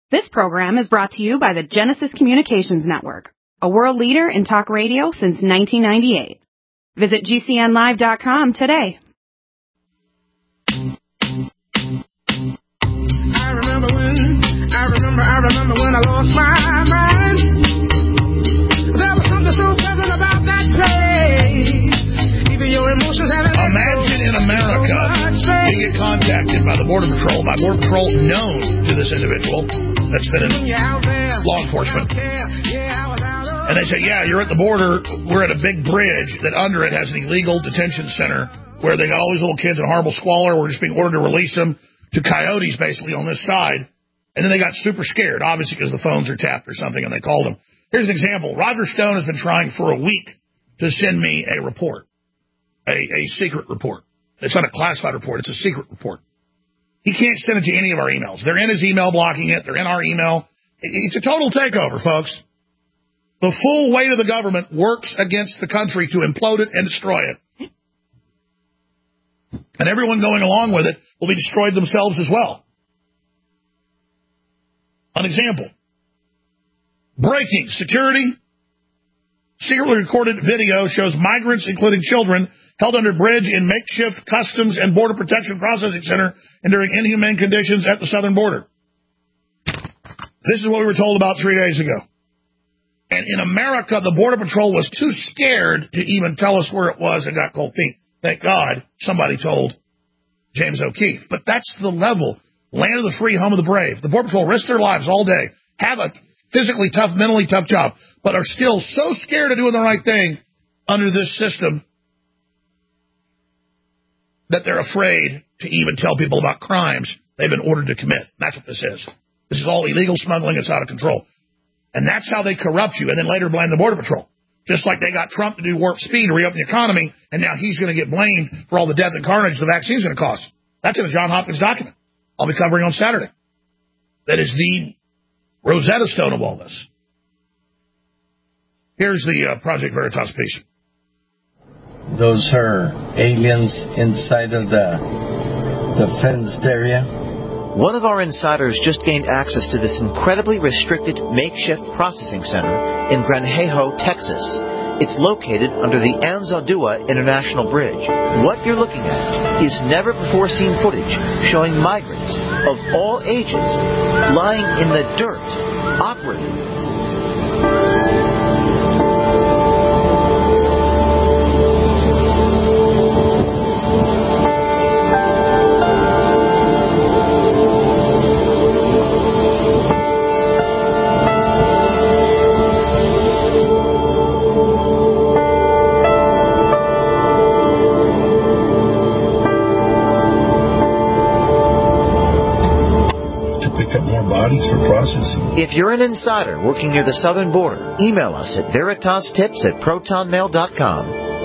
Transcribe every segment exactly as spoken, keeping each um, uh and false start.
This program is brought to you by the Genesis Communications Network, a world leader in talk radio since nineteen ninety-eight. Visit G C N live dot com today. I remember when, I remember, I remember when I lost my mind. There was something so pleasant about that place. Even your emotions haven't. Imagine in America, you get contacted by the Border Patrol, by Border Patrol known to this individual that's been in law enforcement. And they say, yeah, you're at the border. We're at a big bridge that under it has an illegal detention center where they got all these little kids in horrible squalor. We're just being ordered to release them to coyotes, basically, on this side. And then they got super scared, obviously, because the phones are tapped or something, and they called them. Here's an example. Roger Stone has been trying for a week to send me a report, a, a secret report. It's not a classified report. It's a secret report. He can't send it to any of our emails. They're in his email blocking it. They're in our email. It's a total takeover, folks. The full weight of the government works against the country to implode it and destroy it. And everyone going along with it will be destroyed themselves as well. An example. Breaking security. Secretly recorded video shows migrants, including children, held under bridge in makeshift Customs and Border Protection Processing Center enduring inhumane conditions at the southern border. This is what we were told about three days ago. And in America, the Border Patrol was too scared to even tell us where it was and got cold feet. Thank God somebody told James O'Keefe. But that's the level. Land of the free, home of the brave. The Border Patrol risk their lives all day, have a physically tough, mentally tough job, but are still so scared of doing the right thing under this system that they're afraid to even tell people about crimes they've been ordered to commit. That's what this is. This is all illegal smuggling. It's out of control. And that's how they corrupt you, and then later blame the Border Patrol. Just like they got Trump to do warp speed to reopen the economy, and now he's going to get blamed for all the death and carnage the vaccine's going to cause. That's in a Johns Hopkins document I'll be covering on Saturday. That is the Rosetta Stone of all this. Here's the uh, Project Veritas piece. Those are aliens inside of the, the fenced area. One of our insiders just gained access to this incredibly restricted makeshift processing center in Granjejo, Texas. It's located under the Anzaldúa International Bridge. What you're looking at is never-before-seen footage showing migrants of all ages lying in the dirt, awkwardly. For processing. If you're an insider working near the southern border, email us at veritas tips at proton mail dot com.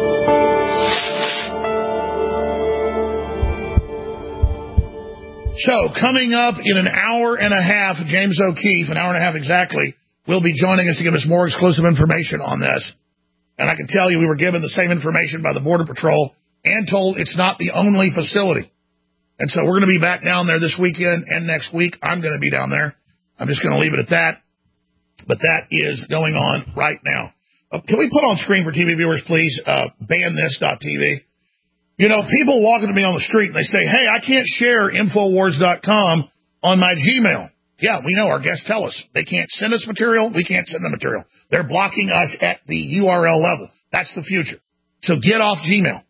So, coming up in an hour and a half, James O'Keefe, an hour and a half exactly, will be joining us to give us more exclusive information on this. And I can tell you we were given the same information by the Border Patrol and told it's not the only facility. And so we're going to be back down there this weekend and next week. I'm going to be down there. I'm just going to leave it at that. But that is going on right now. Uh, can we put on screen for T V viewers, please, uh, ban this dot T V? You know, people walking to me on the street, and they say, hey, I can't share Infowars dot com on my Gmail. Yeah, we know. Our guests tell us. They can't send us material. We can't send them material. They're blocking us at the U R L level. That's the future. So get off Gmail.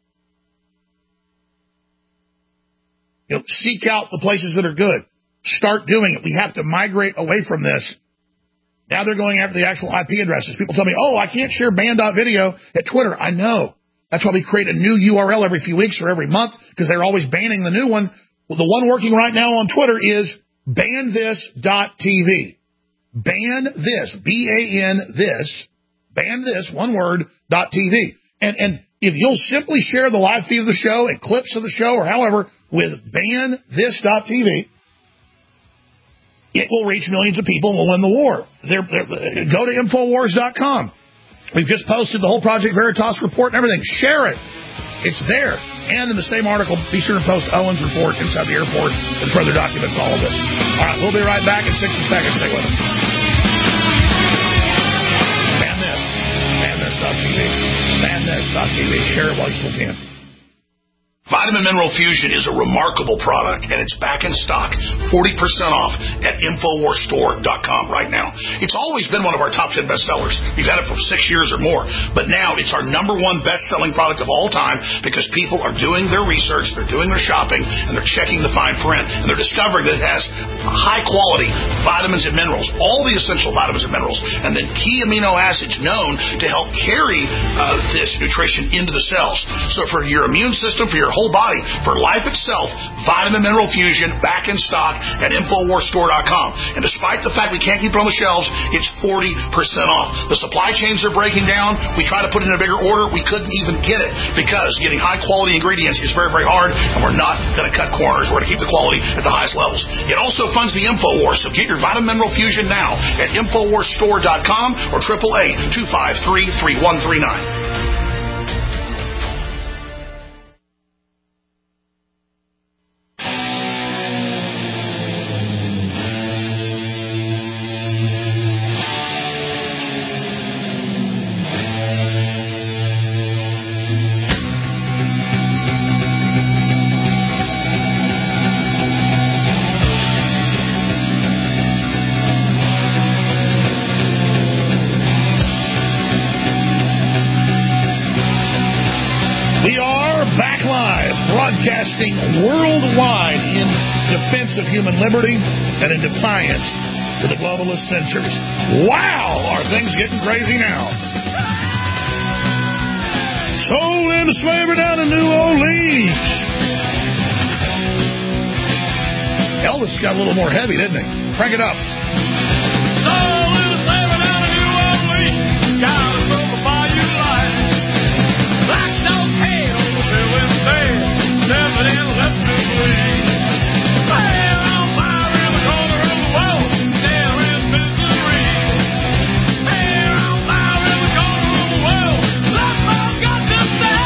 You know, seek out the places that are good. Start doing it. We have to migrate away from this. Now they're going after the actual I P addresses. People tell me, oh, I can't share ban.video at Twitter. I know. That's why we create a new U R L every few weeks or every month, because they're always banning the new one. Well, the one working right now on Twitter is ban this dot T V. Ban this, B A N this, ban this, one word, dot T V. And, and if you'll simply share the live feed of the show and clips of the show or however with ban this dot T V, it will reach millions of people and will win the war. They're, they're, go to Infowars dot com. We've just posted the whole Project Veritas report and everything. Share it. It's there. And in the same article, be sure to post Owen's report inside the airport that further documents all of this. All right, we'll be right back in sixty seconds. Stay with us. Ban this. Ban this.T V. Ban this.T V. Share it while you still can. Vitamin Mineral Fusion is a remarkable product, and it's back in stock, forty percent off at Infowars Store dot com right now. It's always been one of our top ten bestsellers. We've had it for six years or more, but now it's our number one best-selling product of all time because people are doing their research, they're doing their shopping, and they're checking the fine print, and they're discovering that it has high-quality vitamins and minerals, all the essential vitamins and minerals, and then key amino acids known to help carry uh, this nutrition into the cells. So for your immune system, for your whole body, for life itself, Vitamin Mineral Fusion back in stock at Infowars Store dot com. And despite the fact we can't keep it on the shelves, it's forty percent off. The supply chains are breaking down. We try to put in a bigger order. We couldn't even get it because getting high quality ingredients is very, very hard, and we're not going to cut corners. We're going to keep the quality at the highest levels. It also funds the Infowars, so get your Vitamin Mineral Fusion now at Infowars Store dot com or triple A two five three, three one three nine. Broadcasting worldwide in defense of human liberty and in defiance to the globalist censors. Wow, are things getting crazy now? Sold into slavery down in New Orleans. Elvis got a little more heavy, didn't he? Crank it up. Sold into slavery down in New Orleans. Got a soul for you life. Black dog's head on the bill instead. Never in left to bleed. Fire on fire in the corner of the world. There is misery. Fire on fire in the corner of the world. Left man's got to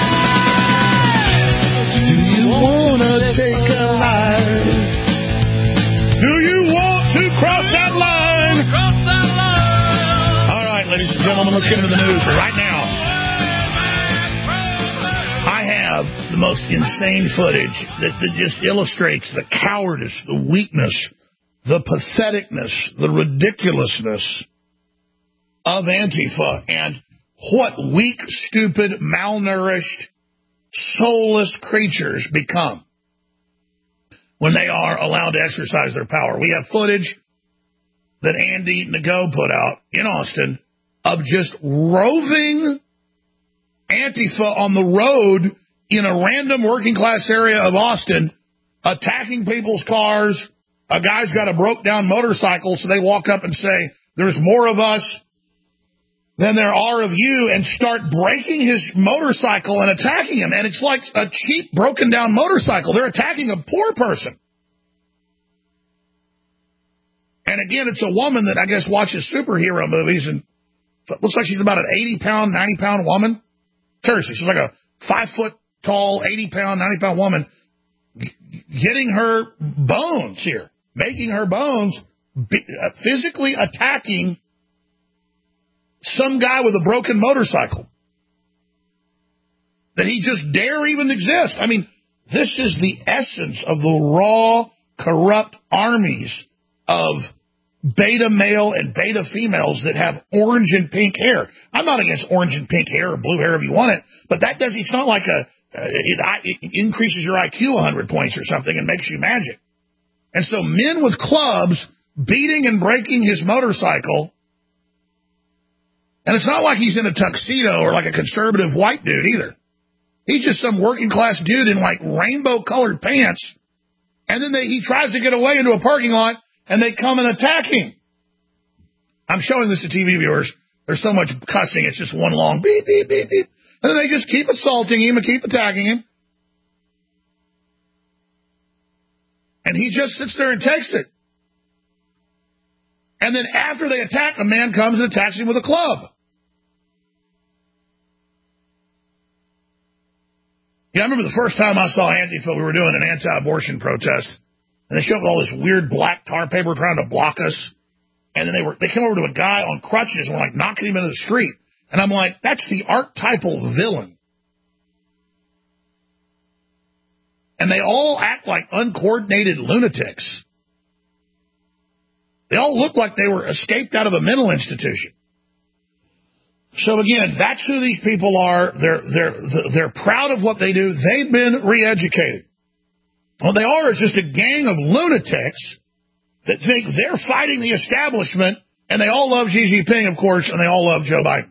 say. Do you want to take a life? Do you want to cross that line? Cross that line. All right, ladies and gentlemen, let's get into the news right now. I have the most insane footage that, that just illustrates the cowardice, the weakness, the patheticness, the ridiculousness of Antifa and what weak, stupid, malnourished, soulless creatures become when they are allowed to exercise their power. We have footage that Andy Ngo put out in Austin of just roving Antifa on the road in a random working class area of Austin, attacking people's cars. A guy's got a broke down motorcycle, so they walk up and say, there's more of us than there are of you, and start breaking his motorcycle and attacking him. And it's like a cheap, broken down motorcycle. They're attacking a poor person. And again, it's a woman that I guess watches superhero movies, and it looks like she's about an eighty pound, ninety pound woman. Seriously, she's like a five foot tall, eighty pound, ninety pound woman, g- getting her bones here, making her bones, be, uh, physically attacking some guy with a broken motorcycle that he just dare even exist. I mean, this is the essence of the raw, corrupt armies of beta male and beta females that have orange and pink hair. I'm not against orange and pink hair or blue hair if you want it, but that does, it's not like a, uh, it, it increases your I Q one hundred points or something and makes you magic. And so men with clubs beating and breaking his motorcycle, and it's not like he's in a tuxedo or like a conservative white dude either. He's just some working class dude in like rainbow colored pants, and then they, he tries to get away into a parking lot, and they come and attack him. I'm showing this to T V viewers. There's so much cussing, it's just one long beep, beep, beep, beep. And then they just keep assaulting him and keep attacking him. And he just sits there and takes it. And then after they attack, a man comes and attacks him with a club. Yeah, I remember the first time I saw Antifa, we were doing an anti-abortion protest, and they showed up with all this weird black tar paper trying to block us, and then they were they came over to a guy on crutches and were like knocking him into the street. And I'm like, that's the archetypal villain. And they all act like uncoordinated lunatics. They all look like they were escaped out of a mental institution. So again, that's who these people are. They're they're they're proud of what they do. They've been re-educated. What they are is just a gang of lunatics that think they're fighting the establishment, and they all love Xi Jinping, of course, and they all love Joe Biden.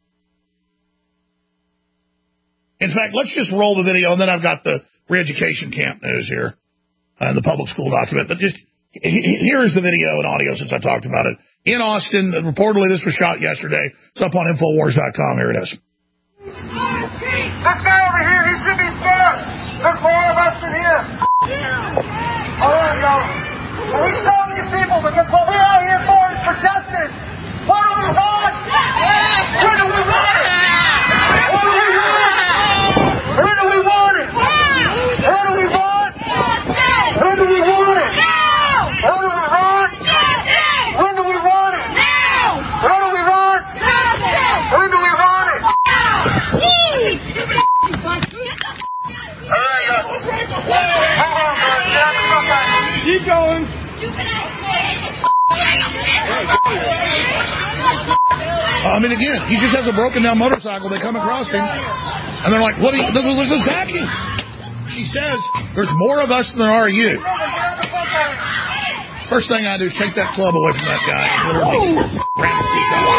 In fact, let's just roll the video, and then I've got the re-education camp news here, and uh, the public school document. But just here is the video and audio since I talked about it. In Austin, reportedly this was shot yesterday. It's up on Infowars dot com. Here it is. This guy over here, he should be scared. There's more of us than him. All right, y'all. When we show these people that what we're out here for is for justice. What do we want? Where do we want it? What do we want? Where do we want it? Where do we want? Where do we want it? Where do we want? When do we want it? Where do we want? When do we want it? All right, y'all. Hold on, man. Get out the fuck out of here. Keep going. I mean, again, he just has a broken down motorcycle. They come across him, and they're like, "What? Are you, this is attacking." She says, "There's more of us than there are you." First thing I do is take that club away from that guy and literally ram his teeth out.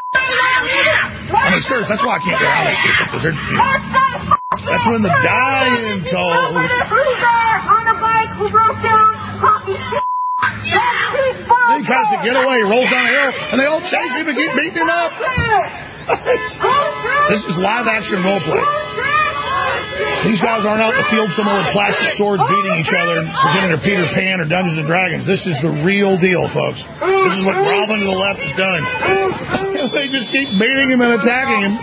I mean, seriously, that's why I can't get out of here, because they're, you know, that's when the dying calls. On a bike who broke down, talking shit. Then he tries to get away, he rolls down a hill, and they all chase him and keep beating him up. This is live action role play. These guys aren't out in the field somewhere with plastic swords beating each other and pretending they're Peter Pan or Dungeons and Dragons. This is the real deal, folks. This is what Groveling to the left has done. They just keep beating him and attacking him.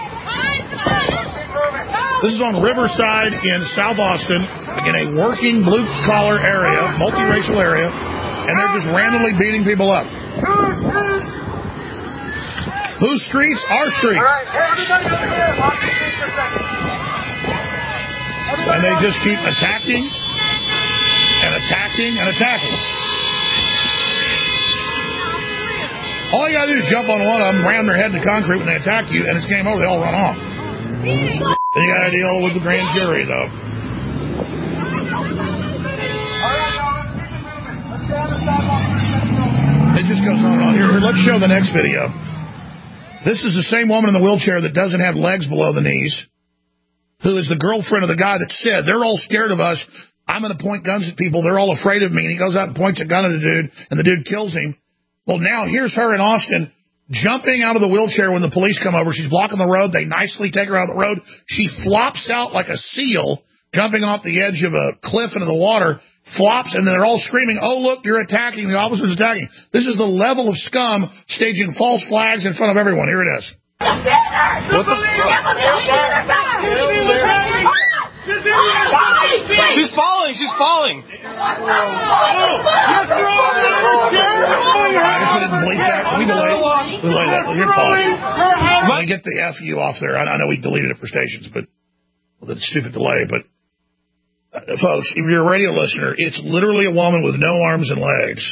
This is on Riverside in South Austin, in a working blue-collar area, multiracial area, and they're just randomly beating people up. Whose streets? Our streets. And they just keep attacking and attacking and attacking. All you gotta do is jump on one of them, ram their head in the concrete when they attack you, and it's game over. They all run off. Then you gotta deal with the grand jury, though. It just goes on and on. Here, here, let's show the next video. This is the same woman in the wheelchair that doesn't have legs below the knees, who is the girlfriend of the guy that said, they're all scared of us. I'm going to point guns at people. They're all afraid of me. And he goes out and points a gun at a dude, and the dude kills him. Well, now here's her in Austin jumping out of the wheelchair when the police come over. She's blocking the road. They nicely take her out of the road. She flops out like a seal, jumping off the edge of a cliff into the water, flops, and then they're all screaming, oh, look, you're attacking. The officer's attacking. This is the level of scum staging false flags in front of everyone. Here it is. What the fuck? She's falling. She's falling. I guess we didn't delete that. We delayed, delay that. Here, pause. Let me get the F U off there. I know we deleted it for stations, but with a stupid delay. But uh, folks, if you're a radio listener, it's literally a woman with no arms and legs,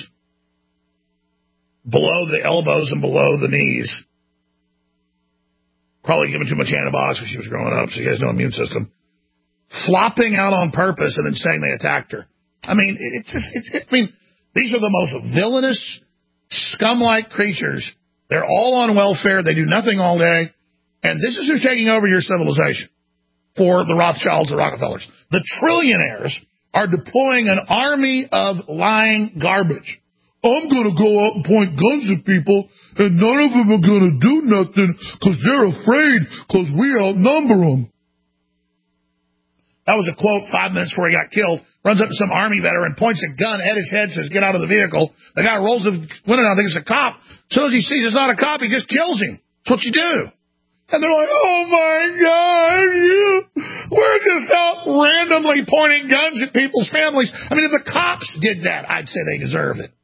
below the elbows and below the knees. Probably given too much antibiotics when she was growing up, so she has no immune system. Flopping out on purpose and then saying they attacked her. I mean, it's just, it's, I mean, these are the most villainous, scum-like creatures. They're all on welfare. They do nothing all day. And this is who's taking over your civilization for the Rothschilds, the Rockefellers. The trillionaires are deploying an army of lying garbage. I'm going to go out and point guns at people, and none of them are going to do nothing because they're afraid because we outnumber them. That was a quote five minutes before he got killed. Runs up to some Army veteran, points a gun at his head, says, get out of the vehicle. The guy rolls the window down, thinks it's a cop. As soon as he sees it's not a cop, he just kills him. That's what you do. And they're like, oh, my God, you, we're just out randomly pointing guns at people's families. I mean, if the cops did that, I'd say they deserve it.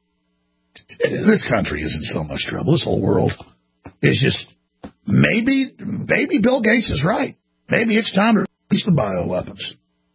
This country is in so much trouble. This whole world is just, maybe, maybe Bill Gates is right. Maybe it's time to release the bioweapons.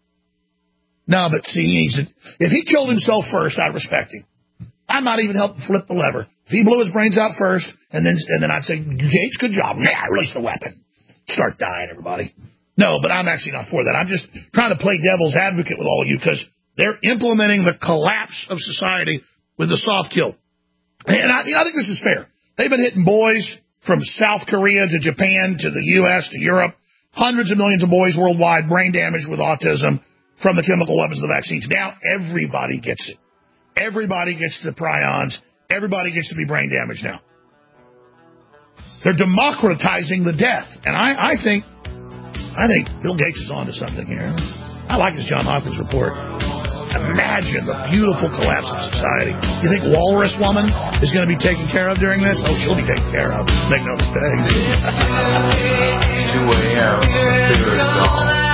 No, but see, he's a, if he killed himself first, I'd respect him. I might even help flip the lever. If he blew his brains out first, and then and then I'd say, Gates, good job. Nah, release the weapon. Start dying, everybody. No, but I'm actually not for that. I'm just trying to play devil's advocate with all of you because they're implementing the collapse of society with the soft kill. And I, you know, I think this is fair. They've been hitting boys from South Korea to Japan to the U S to Europe. Hundreds of millions of boys worldwide, brain damage with autism from the chemical weapons of the vaccines. Now everybody gets it. Everybody gets the prions. Everybody gets to be brain damaged now. They're democratizing the death. And I, I think I think Bill Gates is onto something here. I like this John Hopkins report. Imagine the beautiful collapse of society. You think Walrus Woman is going to be taken care of during this? Oh, she'll be taken care of. Make no mistake. It's two a.m.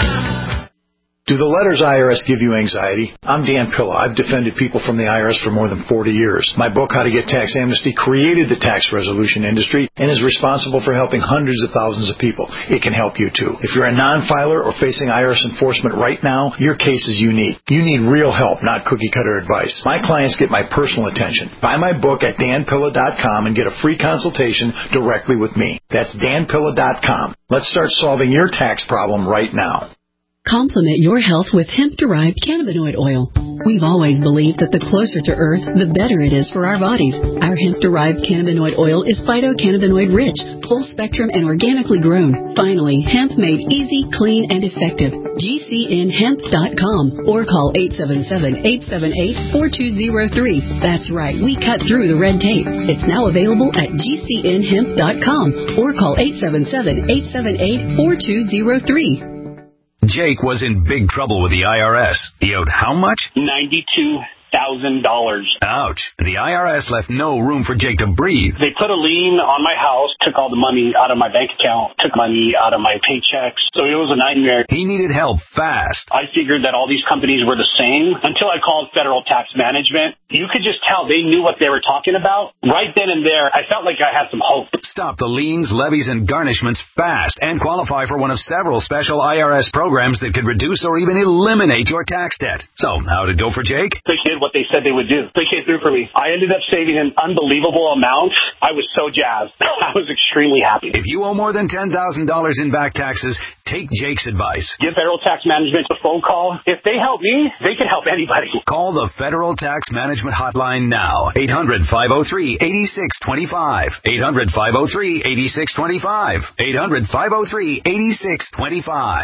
Do the letters I R S give you anxiety? I'm Dan Pilla. I've defended people from the I R S for more than forty years. My book, How to Get Tax Amnesty, created the tax resolution industry and is responsible for helping hundreds of thousands of people. It can help you, too. If you're a non-filer or facing I R S enforcement right now, your case is unique. You need real help, not cookie-cutter advice. My clients get my personal attention. Buy my book at dan pilla dot com and get a free consultation directly with me. That's dan pilla dot com. Let's start solving your tax problem right now. Complement your health with hemp-derived cannabinoid oil. We've always believed that the closer to Earth, the better it is for our bodies. Our hemp-derived cannabinoid oil is phytocannabinoid-rich, full-spectrum, and organically grown. Finally, hemp made easy, clean, and effective. G C N hemp dot com or call eight seven seven, eight seven eight, four two zero three. That's right, we cut through the red tape. It's now available at G C N hemp dot com or call eight seven seven, eight seven eight, four two zero three. Jake was in big trouble with the I R S. He owed how much? ninety-two thousand dollars. Ouch. The I R S left no room for Jake to breathe. They put a lien on my house, took all the money out of my bank account, took money out of my paychecks. So it was a nightmare. He needed help fast. I figured that all these companies were the same until I called Federal Tax Management. You could just tell they knew what they were talking about. Right then and there, I felt like I had some hope. Stop the liens, levies, and garnishments fast and qualify for one of several special I R S programs that could reduce or even eliminate your tax debt. So, how'd it go for Jake? They did what they said they would do. They came through for me. I ended up saving an unbelievable amount. I was so jazzed. I was extremely happy. If you owe more than ten thousand dollars in back taxes, take Jake's advice. Give Federal Tax Management a phone call. If they help me, they can help anybody. Call the Federal Tax Management Hotline now. eight hundred, five oh three, eight six two five. eight hundred, five oh three, eight six two five. eight hundred, five oh three, eight six two five.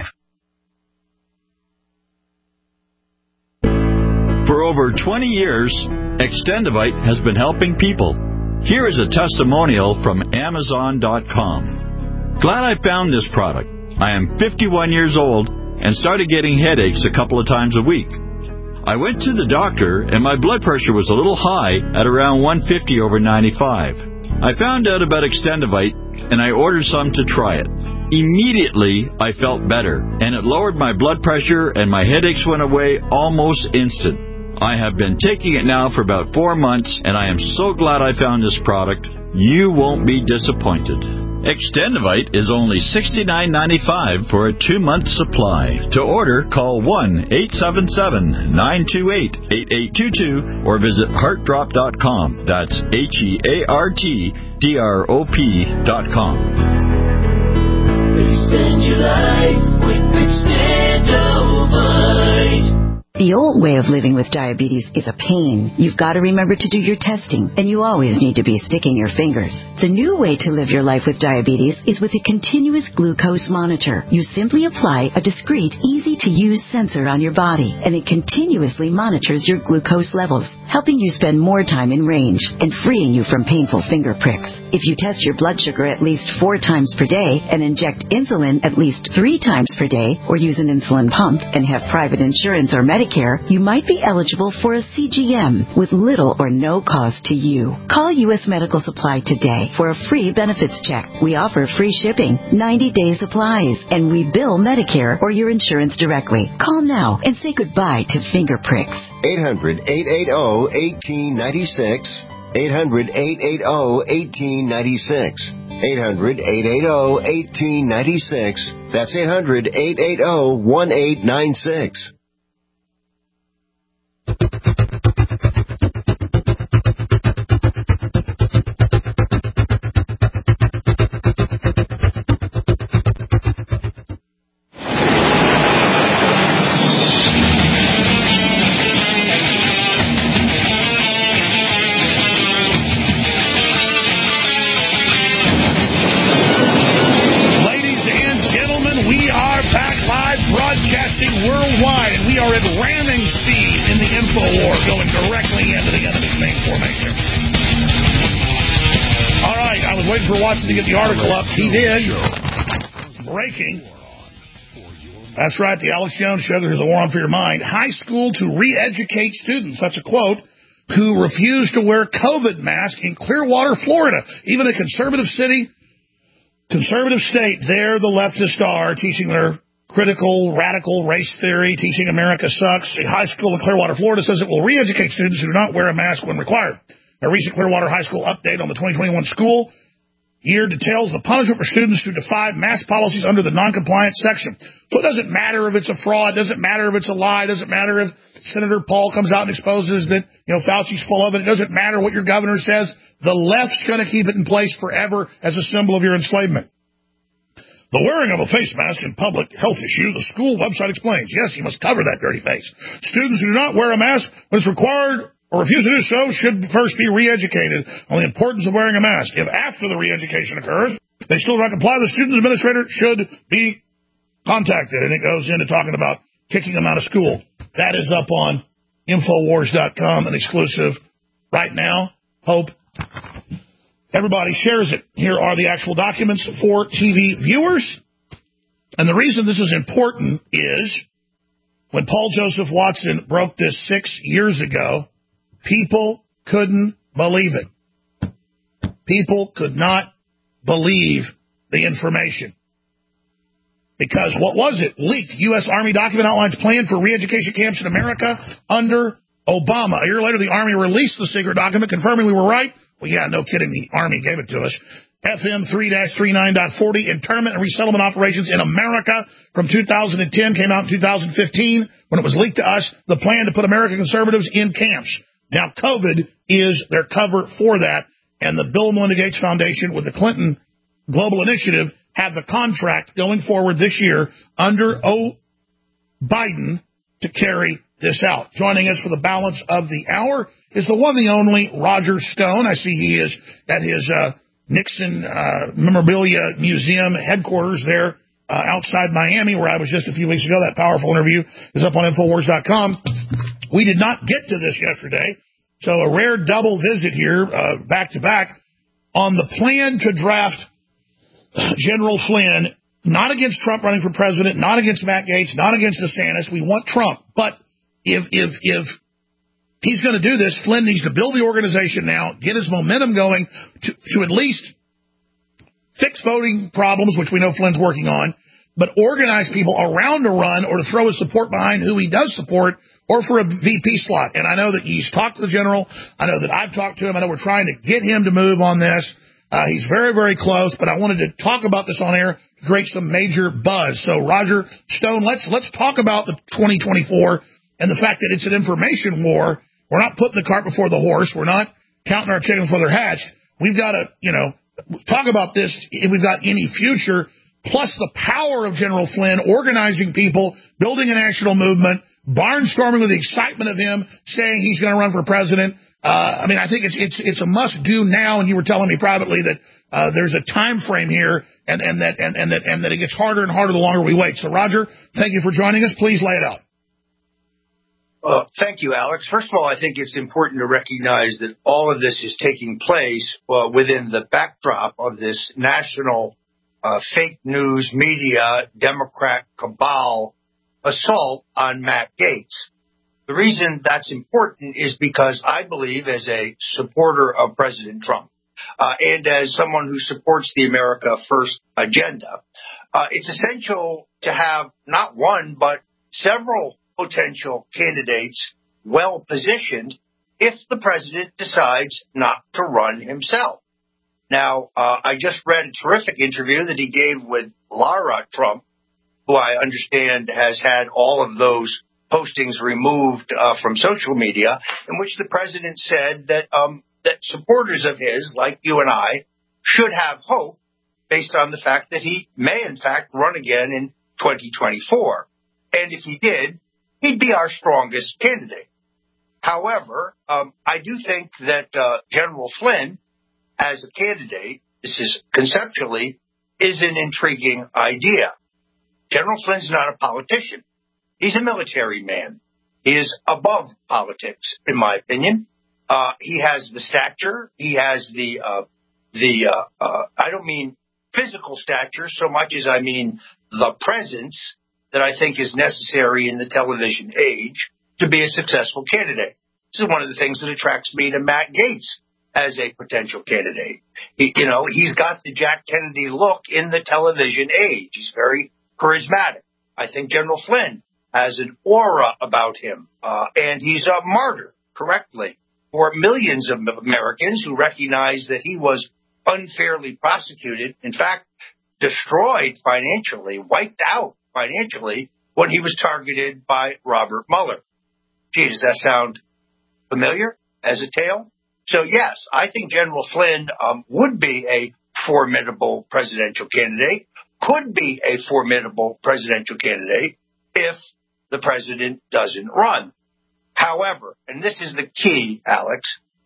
For over twenty years, Extendivite has been helping people. Here is a testimonial from Amazon dot com. Glad I found this product. I am fifty-one years old and started getting headaches a couple of times a week. I went to the doctor and my blood pressure was a little high at around one fifty over ninety-five. I found out about Extendivite and I ordered some to try it. Immediately, I felt better, and it lowered my blood pressure and my headaches went away almost instant. I have been taking it now for about four months, and I am so glad I found this product. You won't be disappointed. Extendivite is only sixty-nine ninety-five for a two-month supply. To order, call one eight seven seven, nine two eight, eight eight two two or visit heart drop dot com. That's H E A R T D R O P dot com. Extend your life with Extendivite. The old way of living with diabetes is a pain. You've got to remember to do your testing, and you always need to be sticking your fingers. The new way to live your life with diabetes is with a continuous glucose monitor. You simply apply a discreet, easy-to-use sensor on your body, and it continuously monitors your glucose levels, helping you spend more time in range and freeing you from painful finger pricks. If you test your blood sugar at least four times per day and inject insulin at least three times per day, or use an insulin pump and have private insurance or Medicare, Medicare, you might be eligible for a C G M with little or no cost to you. Call U S Medical Supply today for a free benefits check. We offer free shipping, ninety-day supplies, and we bill Medicare or your insurance directly. Call now and say goodbye to finger pricks. eight hundred, eight eight zero, one eight nine six. eight hundred, eight eight zero, one eight nine six. eight hundred, eight eight zero, one eight nine six. That's eight hundred, eight eight zero, one eight nine six. For Watson to get the article up. He did. Breaking. That's right, the Alex Jones Show. There's a war on for your mind. High school to re-educate students. That's a quote. Who refuse to wear COVID masks in Clearwater, Florida. Even a conservative city, conservative state, there the leftists are teaching their critical, radical race theory, teaching America sucks. A high school in Clearwater, Florida says it will re-educate students who do not wear a mask when required. A recent Clearwater High School update on the twenty twenty-one school year details the punishment for students who defy mask policies under the non-compliance section. So it doesn't matter if it's a fraud, doesn't matter if it's a lie, doesn't matter if Senator Paul comes out and exposes that, you know, Fauci's full of it. It doesn't matter what your governor says. The left's going to keep it in place forever as a symbol of your enslavement. The wearing of a face mask in public health issue, the school website explains. Yes, you must cover that dirty face. Students who do not wear a mask when it's required or refuse to do so should first be re-educated on the importance of wearing a mask. If after the re-education occurs, they still do not comply, the student administrator should be contacted. And it goes into talking about kicking them out of school. That is up on Infowars dot com, an exclusive right now. Hope everybody shares it. Here are the actual documents for T V viewers. And the reason this is important is when Paul Joseph Watson broke this six years ago, people couldn't believe it. People could not believe the information. Because what was it? Leaked U S. Army document outlines plan for re-education camps in America under Obama. A year later, the Army released the secret document confirming we were right. Well, yeah, no kidding. The Army gave it to us. F M three dash thirty-nine point forty, Internment and Resettlement Operations in America from two thousand ten came out in two thousand fifteen when it was leaked to us. The plan to put American conservatives in camps. Now, COVID is their cover for that, and the Bill and Melinda Gates Foundation with the Clinton Global Initiative have the contract going forward this year under O. Biden to carry this out. Joining us for the balance of the hour is the one, the only Roger Stone. I see he is at his uh, Nixon uh, Memorabilia Museum headquarters there uh, outside Miami, where I was just a few weeks ago. That powerful interview is up on Infowars dot com. We did not get to this yesterday, so a rare double visit here, uh, back to back, on the plan to draft General Flynn, not against Trump running for president, not against Matt Gaetz, not against DeSantis. We want Trump. But if if if he's going to do this, Flynn needs to build the organization now, get his momentum going to, to at least fix voting problems, which we know Flynn's working on, but organize people around to run or to throw his support behind who he does support, or for a V P slot. And I know that he's talked to the general. I know that I've talked to him. I know we're trying to get him to move on this. Uh, he's very, very close, but I wanted to talk about this on air to create some major buzz. So, Roger Stone, let's let's talk about the twenty twenty-four and the fact that it's an information war. We're not putting the cart before the horse. We're not counting our chickens before they're hatched. We've got to, you know, talk about this if we've got any future, plus the power of General Flynn organizing people, building a national movement, barnstorming with the excitement of him saying he's going to run for president. Uh, I mean, I think it's it's it's a must-do now, and you were telling me privately that uh, there's a time frame here, and, and that and, and that and that it gets harder and harder the longer we wait. So, Roger, thank you for joining us. Please lay it out. Uh, thank you, Alex. First of all, I think it's important to recognize that all of this is taking place uh, within the backdrop of this national uh, fake news media Democrat cabal assault on Matt Gaetz. The reason that's important is because I believe, as a supporter of President Trump, uh, and as someone who supports the America First agenda, uh, it's essential to have not one, but several potential candidates well positioned if the president decides not to run himself. Now, uh, I just read a terrific interview that he gave with Lara Trump, who I understand has had all of those postings removed uh, from social media, in which the president said that um, that supporters of his, like you and I, should have hope based on the fact that he may, in fact, run again in twenty twenty-four. And if he did, he'd be our strongest candidate. However, um, I do think that uh, General Flynn, as a candidate, this is conceptually, is an intriguing idea. General Flynn's not a politician. He's a military man. He is above politics, in my opinion. Uh, he has the stature. He has the, uh, the, uh, uh, I don't mean physical stature so much as I mean the presence that I think is necessary in the television age to be a successful candidate. This is one of the things that attracts me to Matt Gaetz as a potential candidate. He, you know, he's got the Jack Kennedy look in the television age. He's very charismatic. I think General Flynn has an aura about him, uh, and he's a martyr, correctly, for millions of Americans who recognize that he was unfairly prosecuted, in fact, destroyed financially, wiped out financially when he was targeted by Robert Mueller. Gee, does that sound familiar as a tale? So, yes, I think General Flynn um, would be a formidable presidential candidate, could be a formidable presidential candidate if the president doesn't run. However, and this is the key, Alex,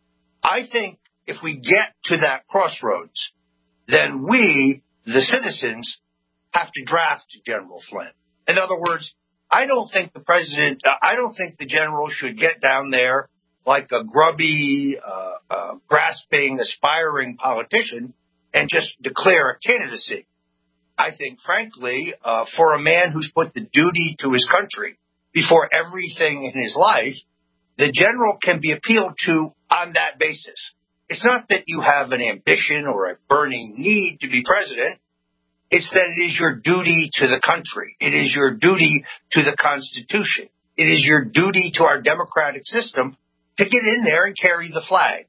I think if we get to that crossroads, then we, the citizens, have to draft General Flynn. In other words, I don't think the president, uh, I don't think the general should get down there like a grubby, uh, uh, grasping, aspiring politician and just declare a candidacy. I think, frankly, uh, for a man who's put the duty to his country before everything in his life, the general can be appealed to on that basis. It's not that you have an ambition or a burning need to be president. It's that it is your duty to the country. It is your duty to the Constitution. It is your duty to our democratic system to get in there and carry the flag.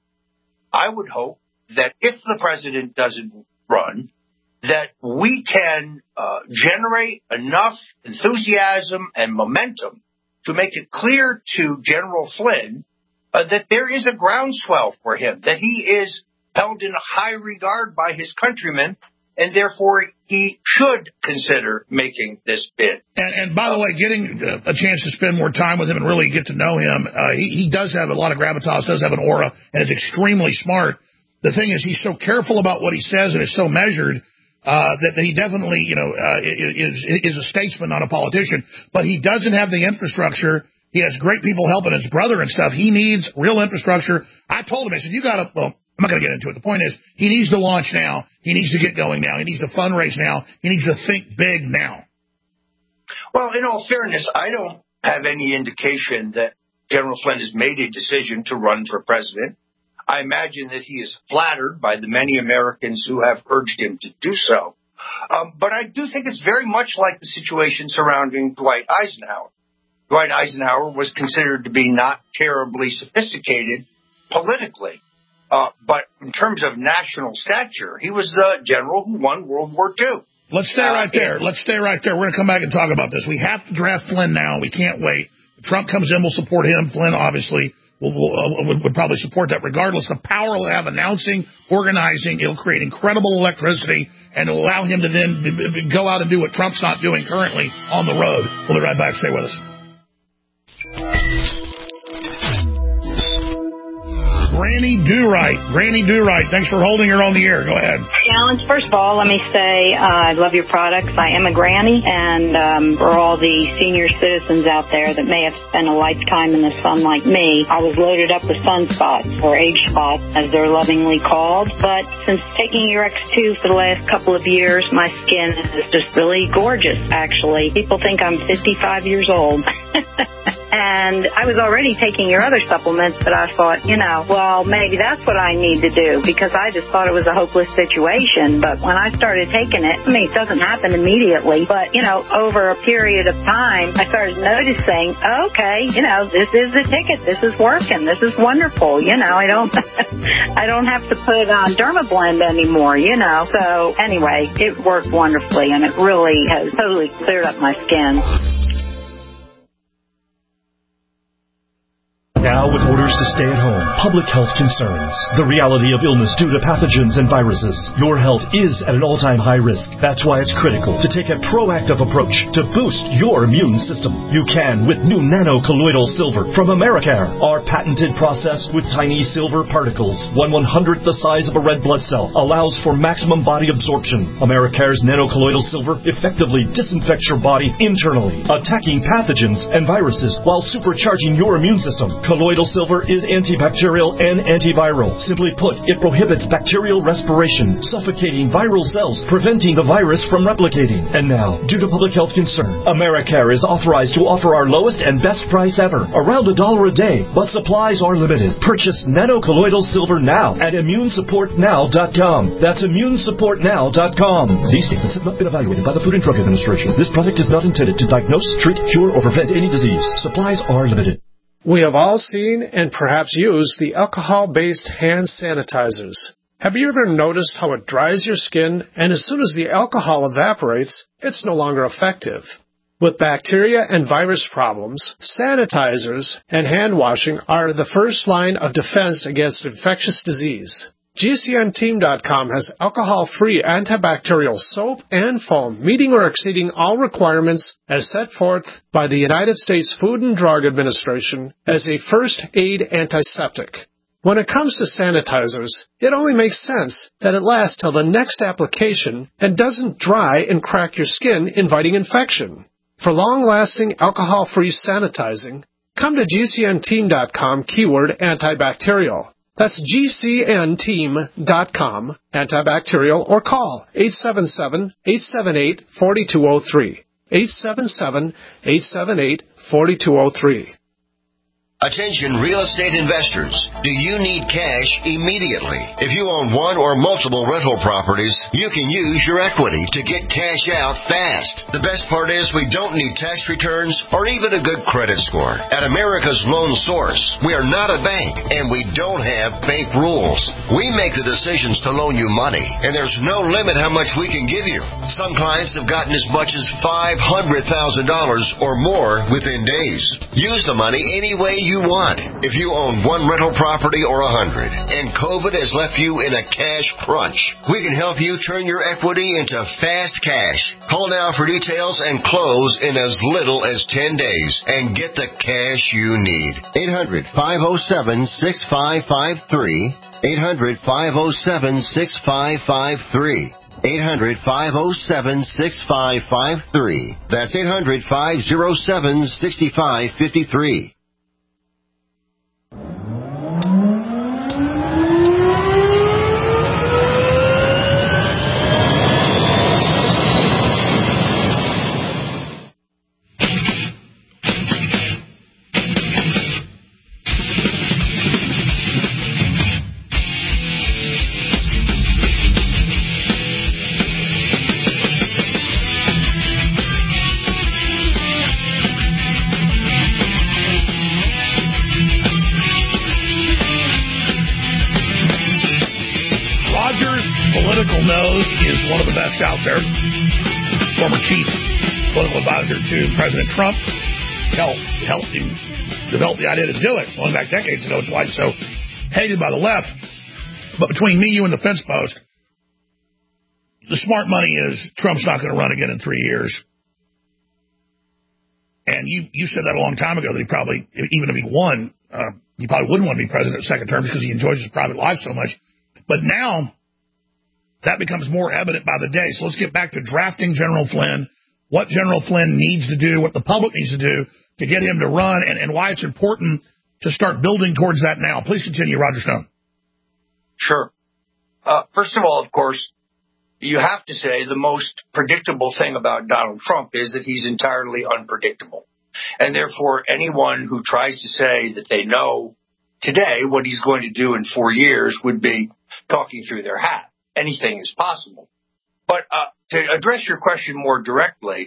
I would hope that if the president doesn't run, that we can uh, generate enough enthusiasm and momentum to make it clear to General Flynn uh, that there is a groundswell for him, that he is held in high regard by his countrymen, and therefore he should consider making this bid. And, and by the way, getting a chance to spend more time with him and really get to know him, uh, he, he does have a lot of gravitas, does have an aura, and is extremely smart. The thing is, he's so careful about what he says and is so measured uh, that he definitely, you know, uh, is, is a statesman, not a politician. But he doesn't have the infrastructure. He has great people helping his brother and stuff. He needs real infrastructure. I told him, I said, you got to, well, I'm not going to get into it. The point is, he needs to launch now. He needs to get going now. He needs to fundraise now. He needs to think big now. Well, in all fairness, I don't have any indication that General Flynn has made a decision to run for president. I imagine that he is flattered by the many Americans who have urged him to do so. Um, but I do think it's very much like the situation surrounding Dwight Eisenhower. Dwight Eisenhower was considered to be not terribly sophisticated politically. Uh, but in terms of national stature, he was the general who won World War Two. Let's stay right there. Let's stay right there. We're going to come back and talk about this. We have to draft Flynn now. We can't wait. If Trump comes in, we'll support him. Flynn, obviously, will, will, uh, would, would probably support that regardless. The power he'll have announcing, organizing, it'll create incredible electricity, and it'll allow him to then b- b- go out and do what Trump's not doing currently on the road. We'll be right back. Stay with us. Granny Do-Right. Granny Do-Right, thanks for holding her on the air. Go ahead. Challenge. First of all, let me say uh, I love your products. I am a granny, and um, for all the senior citizens out there that may have spent a lifetime in the sun like me, I was loaded up with sunspots, or age spots, as they're lovingly called. But since taking your X two for the last couple of years, my skin is just really gorgeous, actually. People think I'm fifty-five years old. And I was already taking your other supplements, but I thought, you know, well, maybe that's what I need to do because I just thought it was a hopeless situation. But when I started taking it, I mean, it doesn't happen immediately, but, you know, over a period of time, I started noticing, okay, you know, this is the ticket. This is working. This is wonderful. You know, I don't, I don't have to put on Dermablend anymore, you know. So anyway, it worked wonderfully, and it really has totally cleared up my skin. Now with orders to stay at home, public health concerns, the reality of illness due to pathogens and viruses, your health is at an all-time high risk. That's why it's critical to take a proactive approach to boost your immune system. You can with new nano-colloidal silver from Americare. Our patented process with tiny silver particles, one one-hundredth the size of a red blood cell, allows for maximum body absorption. Americare's nano-colloidal silver effectively disinfects your body internally, attacking pathogens and viruses while supercharging your immune system. Colloidal silver is antibacterial and antiviral. Simply put, it prohibits bacterial respiration, suffocating viral cells, preventing the virus from replicating. And now, due to public health concern, Americare is authorized to offer our lowest and best price ever, around a dollar a day, but supplies are limited. Purchase nano-colloidal silver now at immune support now dot com. That's immune support now dot com. These statements have not been evaluated by the Food and Drug Administration. This product is not intended to diagnose, treat, cure, or prevent any disease. Supplies are limited. We have all seen and perhaps used the alcohol-based hand sanitizers. Have you ever noticed how it dries your skin, and as soon as the alcohol evaporates, it's no longer effective? With bacteria and virus problems, sanitizers and hand washing are the first line of defense against infectious disease. G C N team dot com has alcohol-free antibacterial soap and foam, meeting or exceeding all requirements as set forth by the United States Food and Drug Administration as a first aid antiseptic. When it comes to sanitizers, it only makes sense that it lasts till the next application and doesn't dry and crack your skin, inviting infection. For long-lasting alcohol-free sanitizing, come to G C N team dot com keyword antibacterial. That's G C N team dot com, antibacterial, or call eight seven seven, eight seven eight, four two zero three. eight seven seven, eight seven eight, four two zero three. Attention real estate investors. Do you need cash immediately? If you own one or multiple rental properties, you can use your equity to get cash out fast. The best part is we don't need tax returns or even a good credit score. At America's Loan Source, we are not a bank and we don't have bank rules. We make the decisions to loan you money, and there's no limit how much we can give you. Some clients have gotten as much as five hundred thousand dollars or more within days. Use the money any way you you want. If you own one rental property or a hundred, and COVID has left you in a cash crunch, we can help you turn your equity into fast cash. Call now for details and close in as little as ten days and get the cash you need. eight hundred, five oh seven, six five five three. eight hundred, five oh seven, six five five three. eight hundred, five oh seven, six five five three. That's eight hundred, five oh seven, six five five three. One of the best out there. Former chief political advisor to President Trump. Helped, helped him develop the idea to do it. Going back decades ago, it's why it's so hated by the left. But between me, you, and the Fence Post, the smart money is Trump's not going to run again in three years. And you, you said that a long time ago that he probably, even if he won, uh, he probably wouldn't want to be president a second term because he enjoys his private life so much. But now that becomes more evident by the day. So let's get back to drafting General Flynn, what General Flynn needs to do, what the public needs to do to get him to run, and, and why it's important to start building towards that now. Please continue, Roger Stone. Sure. Uh, first of all, of course, you have to say the most predictable thing about Donald Trump is that he's entirely unpredictable. And therefore, anyone who tries to say that they know today what he's going to do in four years would be talking through their hat. Anything is possible. But uh, to address your question more directly,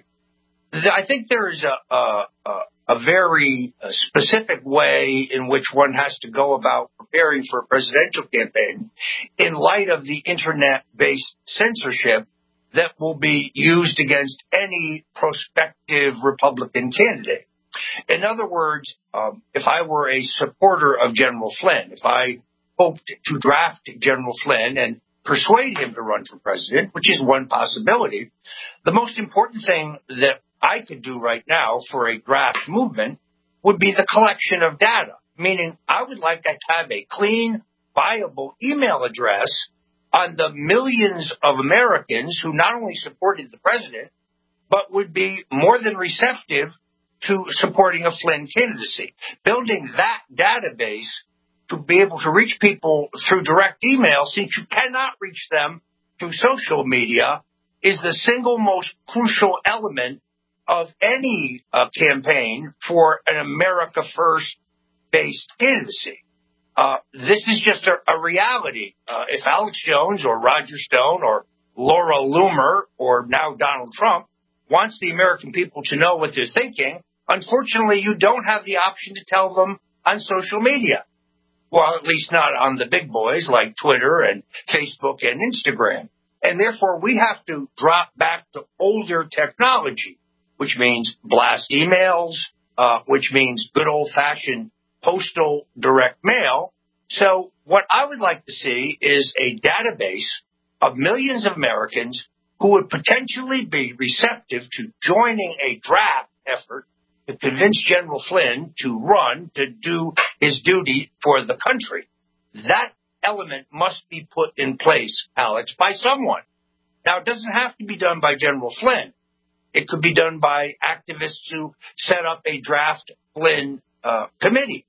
I think there is a, a, a very specific way in which one has to go about preparing for a presidential campaign in light of the internet-based censorship that will be used against any prospective Republican candidate. In other words, um, if I were a supporter of General Flynn, if I hoped to draft General Flynn and persuade him to run for president, which is one possibility, the most important thing that I could do right now for a draft movement would be the collection of data, meaning I would like to have a clean, viable email address on the millions of Americans who not only supported the president, but would be more than receptive to supporting a Flynn candidacy. Building that database to be able to reach people through direct email, since you cannot reach them through social media, is the single most crucial element of any uh, campaign for an America First based candidacy. Uh, this is just a, a reality. Uh, if Alex Jones or Roger Stone or Laura Loomer or now Donald Trump wants the American people to know what they're thinking, unfortunately, you don't have the option to tell them on social media. Well, at least not on the big boys like Twitter and Facebook and Instagram. And therefore, we have to drop back to older technology, which means blast emails, uh, which means good old-fashioned postal direct mail. So what I would like to see is a database of millions of Americans who would potentially be receptive to joining a draft effort to convince General Flynn to run, to do his duty for the country. That element must be put in place, Alex, by someone. Now, it doesn't have to be done by General Flynn. It could be done by activists who set up a draft Flynn uh, committee.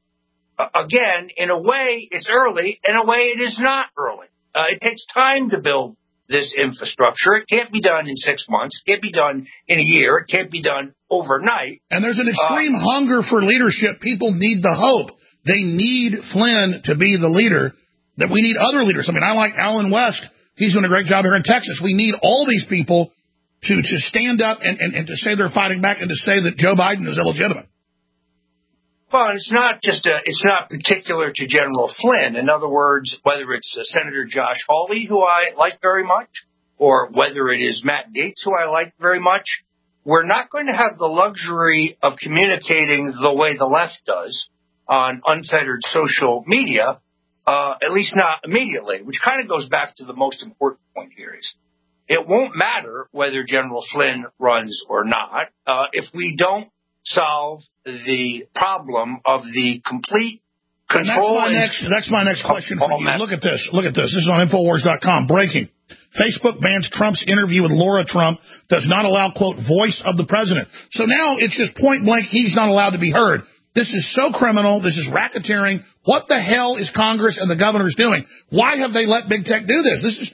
Uh, again, in a way, it's early. In a way, it is not early. Uh, it takes time to build this infrastructure. It can't be done in six months. It can't be done in a year. It can't be done overnight. And there's an extreme uh, hunger for leadership. People need the hope. They need Flynn to be the leader. That we need other leaders. I mean, I like Alan West. He's doing a great job here in Texas. We need all these people to, to stand up and, and, and to say they're fighting back and to say that Joe Biden is illegitimate. Well, it's not just a, it's not particular to General Flynn. In other words, whether it's uh, Senator Josh Hawley, who I like very much, or whether it is Matt Gaetz, who I like very much, we're not going to have the luxury of communicating the way the left does on unfettered social media, uh, at least not immediately, which kind of goes back to the most important point here is it won't matter whether General Flynn runs or not uh, if we don't solve the problem of the complete control. And that's my next, that's my next question for you. Look at this. Look at this. This is on Infowars dot com. Breaking. Facebook bans Trump's interview with Laura Trump, does not allow, quote, voice of the president. So now it's just point blank, he's not allowed to be heard. This is so criminal. This is racketeering. What the hell is Congress and the governors doing? Why have they let big tech do this? This is,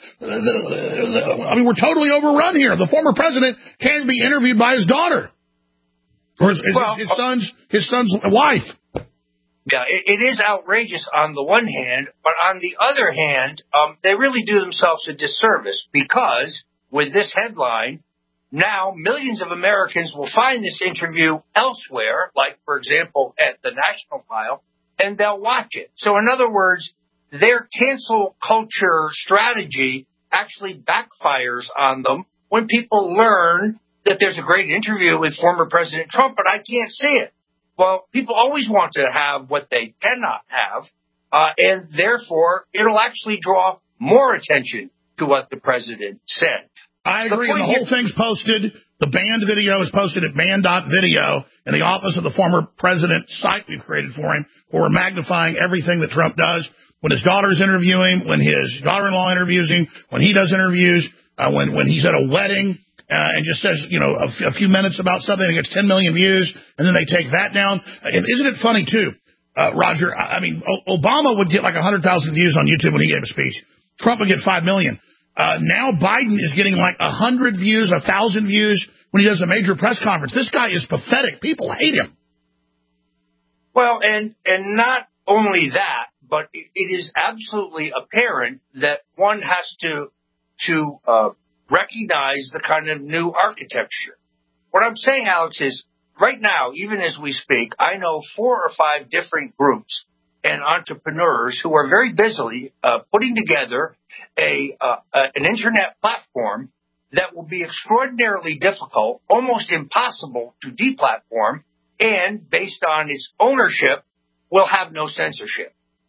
I mean, we're totally overrun here. The former president can't be interviewed by his daughter. Or his, well, his, his son's his son's wife. Yeah, it, it is outrageous on the one hand, but on the other hand, um, they really do themselves a disservice because with this headline, now millions of Americans will find this interview elsewhere, like, for example, at the National File, and they'll watch it. So in other words, their cancel culture strategy actually backfires on them when people learn that there's a great interview with former President Trump, but I can't see it. Well, people always want to have what they cannot have, uh, and therefore it'll actually draw more attention to what the president said. I agree, and the whole thing's posted. The banned video is posted at banned dot video in the office of the former president's site we've created for him, where we're magnifying everything that Trump does. When his daughters interview him, when his daughter-in-law interviews him, when he does interviews, uh, when, when he's at a wedding, Uh, and just says, you know, a, f- a few minutes about something and gets ten million views, and then they take that down. And isn't it funny, too, uh, Roger? I, I mean, o- Obama would get like one hundred thousand views on YouTube when he gave a speech. Trump would get five million. Uh, now Biden is getting like one hundred views, one thousand views when he does a major press conference. This guy is pathetic. People hate him. Well, and and not only that, but it, it is absolutely apparent that one has to to uh, recognize the kind of new architecture. What I'm saying, Alex, is right now, even as we speak, I know four or five different groups and entrepreneurs who are very busily uh, putting together a uh, uh, an internet platform that will be extraordinarily difficult, almost impossible to deplatform, and based on its ownership, will have no censorship.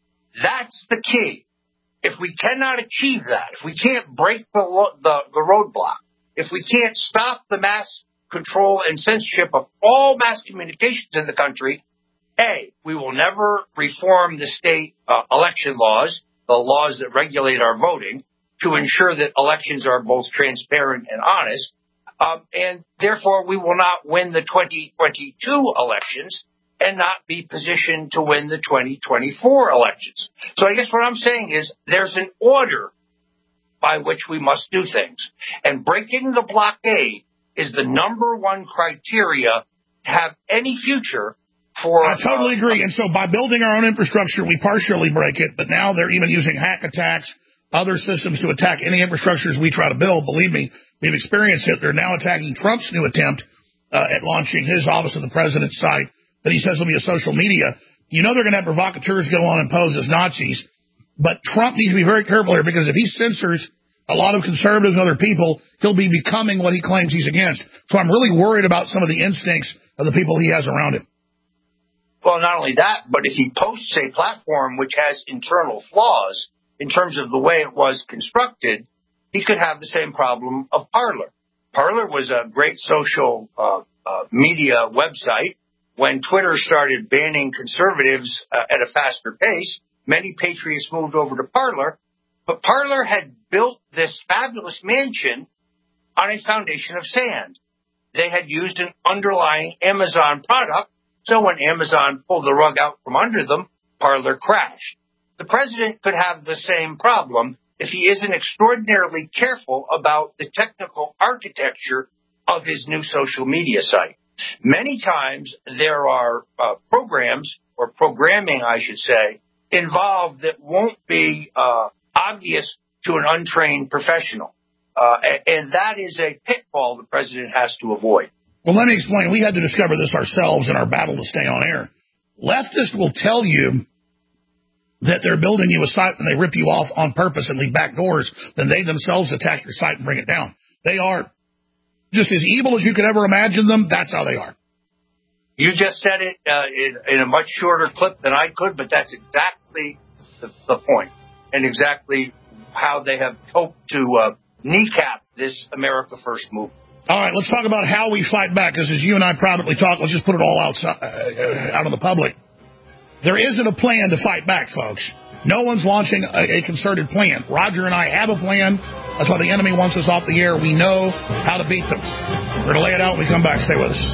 That's the key. If we cannot achieve that, if we can't break the, lo- the, the roadblock, if we can't stop the mass control and censorship of all mass communications in the country, A, we will never reform the state uh, election laws, the laws that regulate our voting, to ensure that elections are both transparent and honest, um, and therefore we will not win the twenty twenty-two elections and not be positioned to win the twenty twenty-four elections. So I guess what I'm saying is there's an order by which we must do things, and breaking the blockade is the number one criteria to have any future for... I totally uh, agree. And so by building our own infrastructure, we partially break it, but now they're even using hack attacks, other systems to attack any infrastructures we try to build. Believe me, we've experienced it. They're now attacking Trump's new attempt uh, at launching his Office of the President's site that he says will be a social media. You know they're going to have provocateurs go on and pose as Nazis, but Trump needs to be very careful here, because if he censors a lot of conservatives and other people, he'll be becoming what he claims he's against. So I'm really worried about some of the instincts of the people he has around him. Well, not only that, but if he posts a platform which has internal flaws in terms of the way it was constructed, he could have the same problem of Parler. Parler was a great social uh, uh, media website. When Twitter started banning conservatives uh, at a faster pace, many patriots moved over to Parler. But Parler had built this fabulous mansion on a foundation of sand. They had used an underlying Amazon product, so when Amazon pulled the rug out from under them, Parler crashed. The president could have the same problem if he isn't extraordinarily careful about the technical architecture of his new social media site. Many times there are uh, programs, or programming, I should say, involved that won't be uh, obvious to an untrained professional. Uh, and that is a pitfall the president has to avoid. Well, let me explain. We had to discover this ourselves in our battle to stay on air. Leftists will tell you that they're building you a site and they rip you off on purpose and leave back doors, then they themselves attack your site and bring it down. They are just as evil as you could ever imagine them. That's how they are. You just said it uh, in, in a much shorter clip than I could, but that's exactly the, the point, and exactly how they have hoped to uh, kneecap this America First movement. All right, let's talk about how we fight back, because as you and I privately talk, let's just put it all outside, uh, out in the public. There isn't a plan to fight back, folks. No one's launching a, a concerted plan. Roger and I have a plan. That's why the enemy wants us off the air. We know how to beat them. We're going to lay it out when we come back. Stay with us.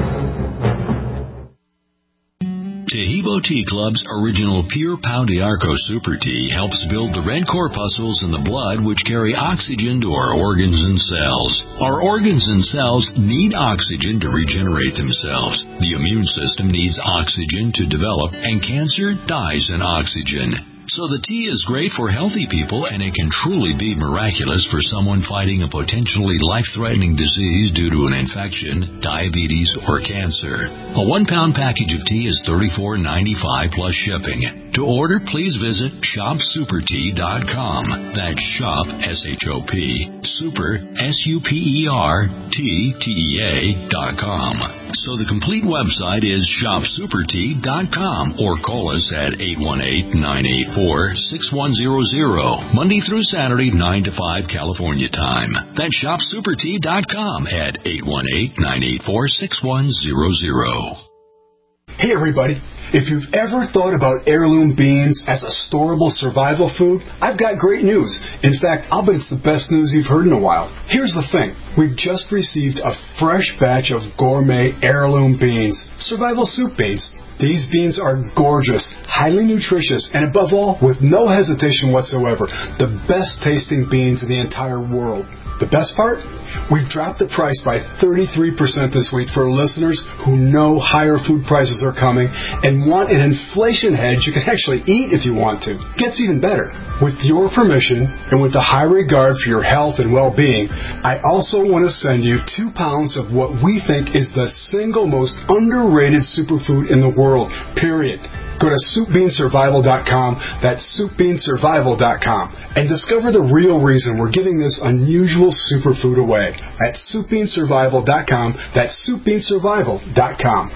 Taheebo Tea Club's original Pure Pau d'Arco Super Tea helps build the red corpuscles in the blood which carry oxygen to our organs and cells. Our organs and cells need oxygen to regenerate themselves. The immune system needs oxygen to develop, and cancer dies in oxygen. So the tea is great for healthy people, and it can truly be miraculous for someone fighting a potentially life-threatening disease due to an infection, diabetes, or cancer. A one-pound package of tea is thirty-four ninety-five plus shipping. To order, please visit shop super tea dot com. That's shop, S H O P, super, S U P E R, T, T E A, dot com. So the complete website is shop super tea dot com, or call us at eight one eight, nine eight four, six one zero zero, Monday through Saturday, nine to five California time. That's shop super tea dot com at eight one eight, nine eight four, six one zero zero. Hey everybody, if you've ever thought about heirloom beans as a storable survival food, I've got great news. In fact, I'll bet it's the best news you've heard in a while. Here's the thing. we've just received a fresh batch of gourmet heirloom beans, survival soup beans. These beans are gorgeous, highly nutritious, and above all, with no hesitation whatsoever, the best tasting beans in the entire world. The best part? We've dropped the price by thirty-three percent this week for listeners who know higher food prices are coming and want an inflation hedge you can actually eat if you want to. Gets even better. With your permission and with a high regard for your health and well-being, I also want to send you two pounds of what we think is the single most underrated superfood in the world, period. Go to soup bean survival dot com, that's soup bean survival dot com, and discover the real reason we're giving this unusual superfood away at soup bean survival dot com, that's soup bean survival dot com.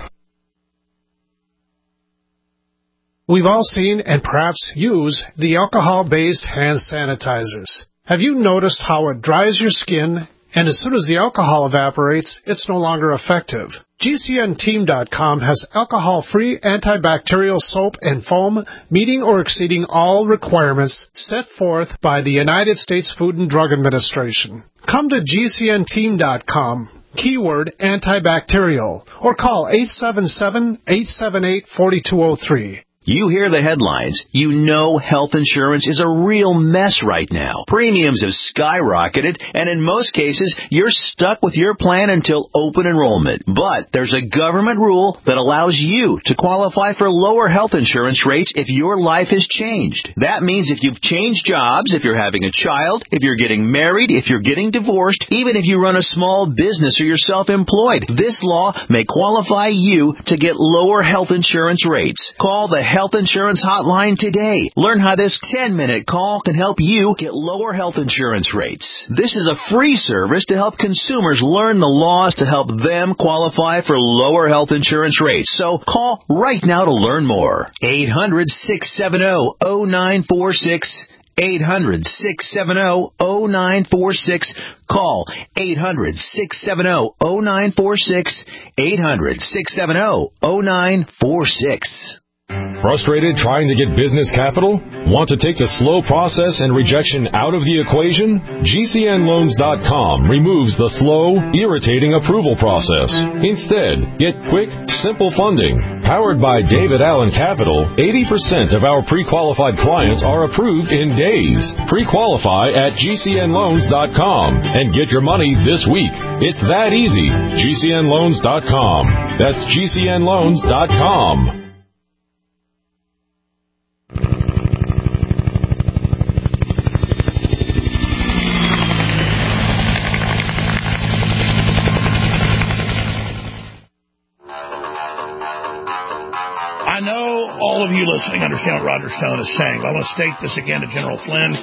We've all seen and perhaps use the alcohol-based hand sanitizers. Have you noticed how it dries your skin, and as soon as the alcohol evaporates, it's no longer effective? G C N team dot com has alcohol-free antibacterial soap and foam meeting or exceeding all requirements set forth by the United States Food and Drug Administration. Come to G C N team dot com, keyword antibacterial, or call eight seven seven, eight seven eight, four two zero three. You hear the headlines. You know health insurance is a real mess right now. Premiums have skyrocketed, and in most cases, you're stuck with your plan until open enrollment. But there's a government rule that allows you to qualify for lower health insurance rates if your life has changed. That means if you've changed jobs, if you're having a child, if you're getting married, if you're getting divorced, even if you run a small business or you're self-employed, this law may qualify you to get lower health insurance rates. Call the Health Insurance Hotline today. Learn how this ten-minute call can help you get lower health insurance rates. This is a free service to help consumers learn the laws to help them qualify for lower health insurance rates. So call right now to learn more. eight hundred, six seven zero, zero nine four six. eight hundred, six seven zero, zero nine four six. Call eight hundred, six seven zero, zero nine four six. eight hundred, six seven zero, zero nine four six. Frustrated trying to get business capital? Want to take the slow process and rejection out of the equation? G C N loans dot com removes the slow, irritating approval process. Instead, get quick, simple funding. Powered by David Allen Capital, eighty percent of our pre-qualified clients are approved in days. Pre-qualify at G C N loans dot com and get your money this week. It's that easy. G C N loans dot com. That's G C N loans dot com. I know all of you listening understand what Roger Stone is saying, but I want to state this again to General Flynn,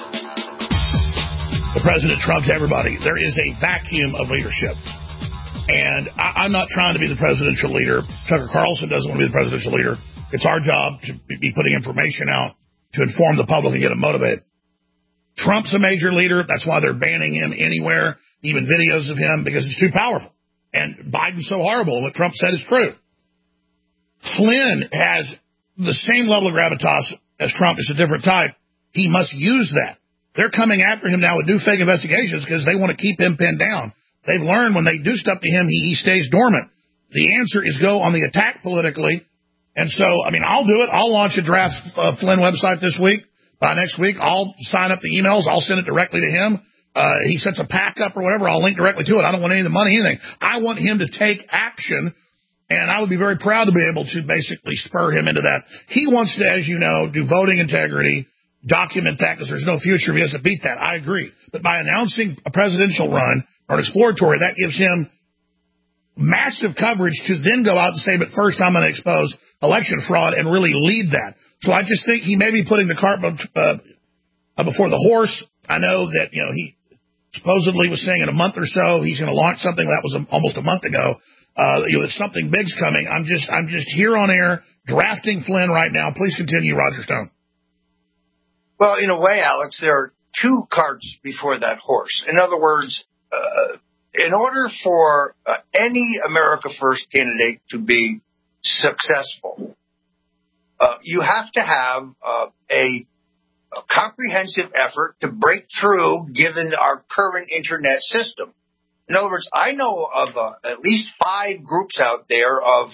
to President Trump, to everybody. There is a vacuum of leadership. And I, I'm not trying to be the presidential leader. Tucker Carlson doesn't want to be the presidential leader. It's our job to be putting information out to inform the public and get them motivated. Trump's a major leader. That's why they're banning him anywhere, even videos of him, because it's too powerful. And Biden's so horrible. What Trump said is true. Flynn has the same level of gravitas as Trump. It's a different type. He must use that. They're coming after him now with new fake investigations because they want to keep him pinned down. They've learned when they do stuff to him, he, he stays dormant. The answer is go on the attack politically. And so, I mean, I'll do it. I'll launch a draft uh, Flynn website this week. By next week, I'll sign up the emails. I'll send it directly to him. Uh, he sets a PAC up or whatever. I'll link directly to it. I don't want any of the money, anything. I want him to take action. And I would be very proud to be able to basically spur him into that. He wants to, as you know, do voting integrity, document that because there's no future if he doesn't beat that. I agree. But by announcing a presidential run or an exploratory, that gives him massive coverage to then go out and say, but first I'm going to expose election fraud and really lead that. So I just think he may be putting the cart uh, before the horse. I know that, you know, he supposedly was saying in a month or so he's going to launch something that was almost a month ago. Uh, you know, that something big's coming. I'm just, I'm just here on air drafting Flynn right now. Please continue, Roger Stone. Well, in a way, Alex, there are two carts before that horse. In other words, uh, in order for uh, any America First candidate to be successful, uh, you have to have uh, a, a comprehensive effort to break through, given our current internet system. In other words, I know of uh, at least five groups out there of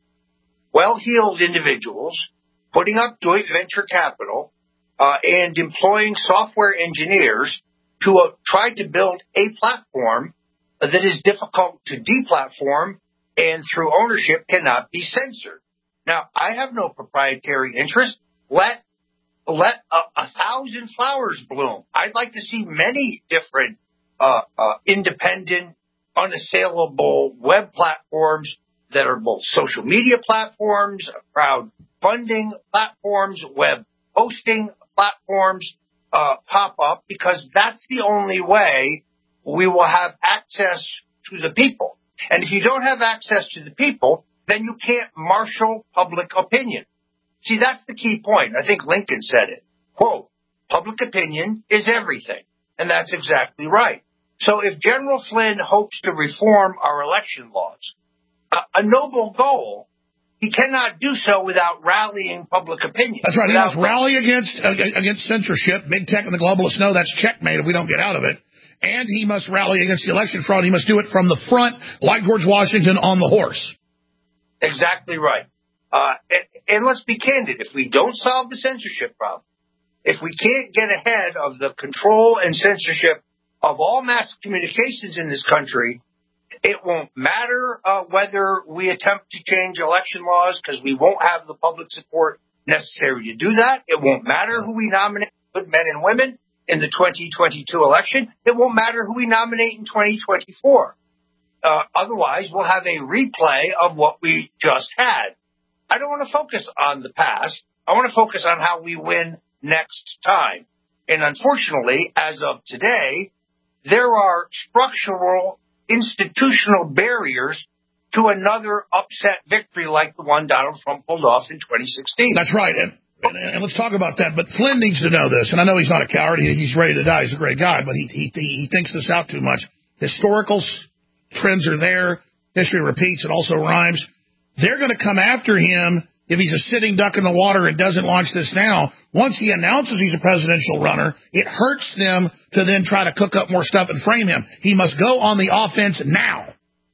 well-heeled individuals putting up joint venture capital uh, and employing software engineers to uh, try to build a platform that is difficult to deplatform and through ownership cannot be censored. Now, I have no proprietary interest. Let let a, a thousand flowers bloom. I'd like to see many different uh, uh, independent, unassailable web platforms that are both social media platforms, crowdfunding platforms, web hosting platforms uh, pop up, because that's the only way we will have access to the people. And if you don't have access to the people, then you can't marshal public opinion. See, that's the key point. I think Lincoln said it. Quote, public opinion is everything. And that's exactly right. So if General Flynn hopes to reform our election laws, a, a noble goal, he cannot do so without rallying public opinion. That's right. He Without must rally against uh, against censorship. Big tech and the globalists know that's checkmate if we don't get out of it. And he must rally against the election fraud. He must do it from the front, like George Washington on the horse. Exactly right. Uh, and, and let's be candid. If we don't solve the censorship problem, if we can't get ahead of the control and censorship of all mass communications in this country, it won't matter uh, whether we attempt to change election laws, because we won't have the public support necessary to do that. It won't matter who we nominate, good men and women, in the twenty twenty-two election. It won't matter who we nominate in twenty twenty-four. Uh, otherwise, we'll have a replay of what we just had. I don't want to focus on the past. I want to focus on how we win next time. And unfortunately, as of today, there are structural, institutional barriers to another upset victory like the one Donald Trump pulled off in twenty sixteen. That's right. And, and, and let's talk about that. But Flynn needs to know this. And I know he's not a coward. He, he's ready to die. He's a great guy. But he, he, he thinks this out too much. Historical trends are there. History repeats. It also rhymes. They're going to come after him if he's a sitting duck in the water and doesn't launch this now. Once he announces he's a presidential runner, it hurts them to then try to cook up more stuff and frame him. He must go on the offense now.